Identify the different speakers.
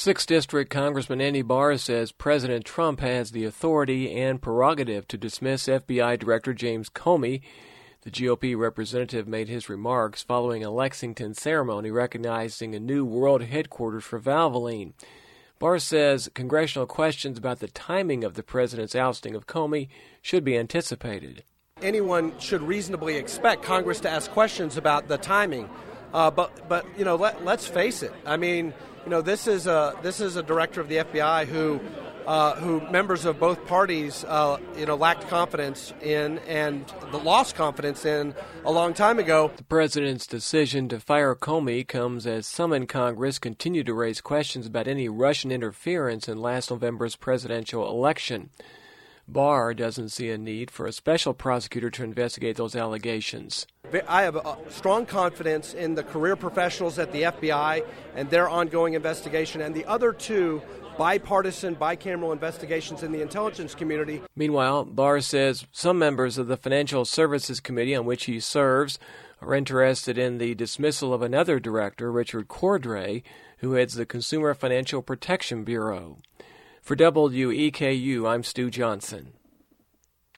Speaker 1: 6th District Congressman Andy Barr says President Trump has the authority and prerogative to dismiss FBI Director James Comey. The GOP representative made his remarks following a Lexington ceremony recognizing a new world headquarters for Valvoline. Barr says congressional questions about the timing of the president's ousting of Comey should be anticipated.
Speaker 2: Anyone should reasonably expect Congress to ask questions about the timing. But let's face it. I mean, this is a director of the FBI who members of both parties lacked confidence in and lost confidence in a long time ago.
Speaker 1: The president's decision to fire Comey comes as some in Congress continue to raise questions about any Russian interference in last November's presidential election. Barr doesn't see a need for a special prosecutor to investigate those allegations.
Speaker 2: I have a strong confidence in the career professionals at the FBI and their ongoing investigation, and the other two bipartisan, bicameral investigations in the intelligence community.
Speaker 1: Meanwhile, Barr says some members of the Financial Services Committee on which he serves are interested in the dismissal of another director, Richard Cordray, who heads the Consumer Financial Protection Bureau. For WEKU, I'm Stu Johnson.